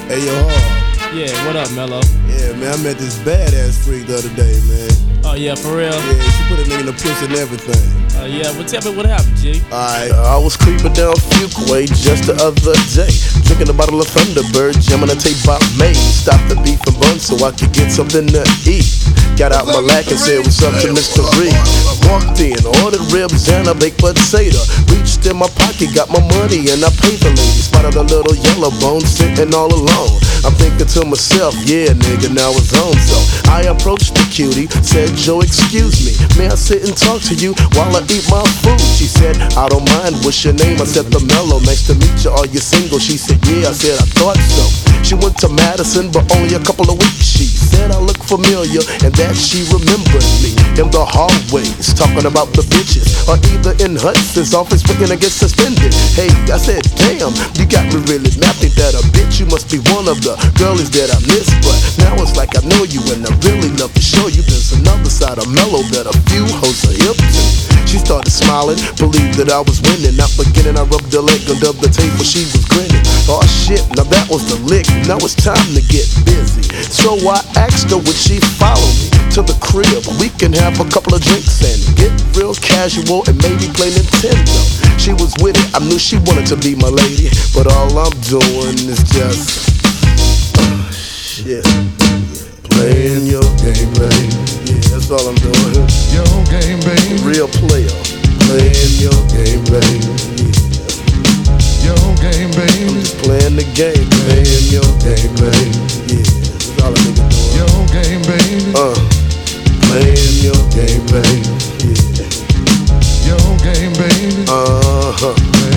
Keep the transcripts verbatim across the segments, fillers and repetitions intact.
Hey, yo, Hard. Yeah, what up, Mello? Yeah, man, I met this badass freak the other day, man. Oh, yeah, for real? Yeah, she put a nigga in the pussy and everything. Oh, uh, yeah, well, tell me what happened, G. Alright, uh, I was creeping down Fuquay just the other day, drinking a bottle of Thunderbird, jamming a tape by May. Stopped the beef and bun so I could get something to eat. Got out my lack and said what's up to Mister Reed. Walked in, ordered ribs and a baked potato. Reached in my pocket, got my money and I paid the lady. Spotted a little yellow bone sitting all alone. I'm thinking to myself, yeah, nigga, now it's on. So I approached the cutie, said, Joe, excuse me, may I sit and talk to you while I eat my food? She said, I don't mind, what's your name? I said, the Mellow, nice to meet you, are you single? She said, yeah, I said, I thought so. She went to Madison, but only a couple of weeks. She said I look familiar, and that she remembered me in the hallways, talking about the bitches, or either in Hudson's office, looking to get suspended. Hey, I said, damn, you got me really mad. Think that a bitch, you must be one of the girlies that I miss. But now it's like I know you, and I really love to show you there's another side of Mellow that a few hoes are hip to. She started smiling, believed that I was winning. Not beginning, I rubbed her leg under the table, she was grinning. Oh shit, now that was the lick, now it's time to get busy. So I asked her would she follow me to the crib. We can have a couple of drinks and get real casual and maybe play Nintendo. She was with it, I knew she wanted to be my lady, but all I'm doing is just uh, shit, playing your game, baby. Yeah, that's all I'm doing. Your game, baby. Real player, playing your game, baby. Yeah. Your game, baby. I'm just playing the game, playing your game, baby. Yeah, that's all a nigga doing. Your game, baby. Uh, playing your game, baby. Yeah. Your game, baby. Uh huh.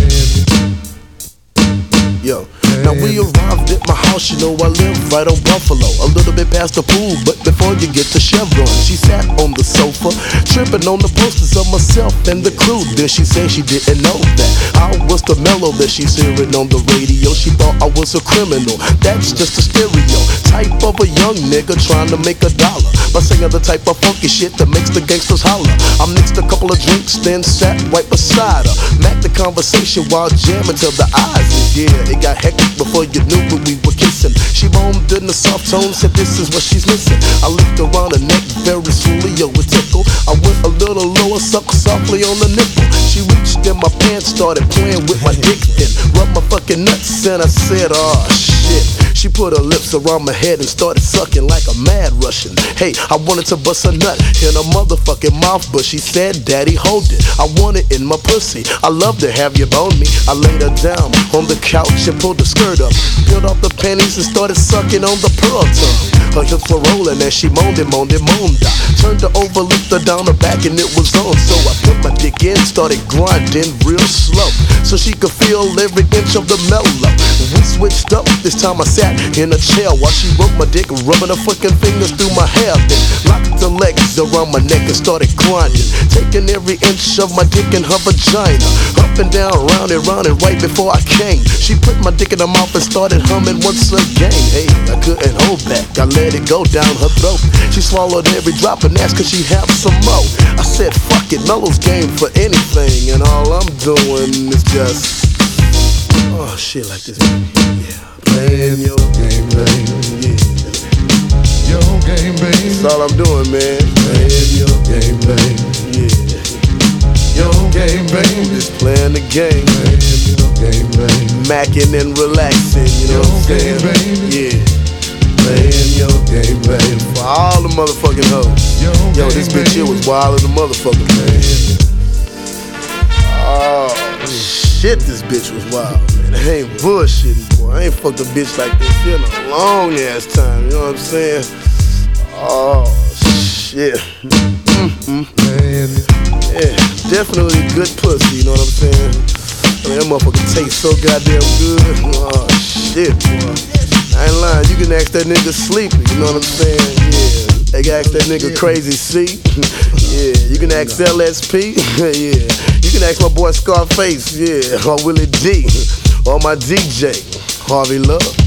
Yo. Now we arrived at my house, you know I live right on Buffalo, a little bit past the pool, but before you get to Chevron. She sat on the sofa, tripping on the posters of myself and the crew. Then she said she didn't know that I was the Mellow that she's hearing on the radio. She thought I was a criminal, that's just a stereotype of a young nigga trying to make a dollar by singing the type of funky shit that makes the gangsters holler. I mixed a couple of drinks, then sat right beside her, macked the conversation while jamming till the eyes. Yeah, it got hectic before you knew when we were kissing. She moaned in the soft tone, said this is what she's missing. I licked around her neck very slowly, yo, it tickle. I went a little lower, sucked softly on the nipple. She reached in my pants, started playing with my dick, then rubbed my fucking nuts, and I said, oh shit. She put her lips around my head and started sucking like a mad Russian. Hey, I wanted to bust a nut in her motherfucking mouth, but she said, Daddy, hold it, I want it in my pussy. I love to have you bone me. I laid her down on the couch and pulled the skirt up, peeled off the panties and started sucking on the pearl tongue. Her hips were rolling as she moaned and moaned and moaned. I turned her over, looked her down her back, and it was on. So I put my dick in, started grinding real slow, so she could feel every inch of the Mellow. We switched up, this time I sat in a chair while she broke my dick, rubbing her fucking fingers through my hair. Then locked her legs around my neck and started grinding, taking every inch of my dick in her vagina, up and down, round and round, and right before I came, she put my dick in her mouth and started humming once again. Hey, I couldn't hold back, I let it go down her throat. She swallowed every drop and asked could she have some more. I said fuck it, Mellow's game for anything, and all I'm doing is just oh shit like this, yeah. Playing your game, baby. Yeah. Your game, baby. That's all I'm doing, man. Playing your game, baby. Yeah. Your game, baby. Just playing the game. Playing your game, baby. Macking and relaxing, you know your what I'm saying? Game, baby. Yeah. Playing your game, baby. For all the motherfucking hoes. Your Yo, game, this bitch here was wild as a motherfucker, man. Oh shit, this bitch was wild, man. I ain't bullshitting, boy. I ain't fucked a bitch like this in a long ass time, you know what I'm saying? Oh shit. Mm-hmm. Yeah, definitely good pussy, you know what I'm saying? I mean, that motherfucker tastes so goddamn good. Oh shit, boy. I ain't lying, you can ask that nigga Sleepy, you know what I'm saying? Yeah. They can ask that nigga Crazy C. Yeah, you can ask L S P. Yeah, you can ask my boy Scarface. Yeah, or Willie D. Or my D J, Harvey Love.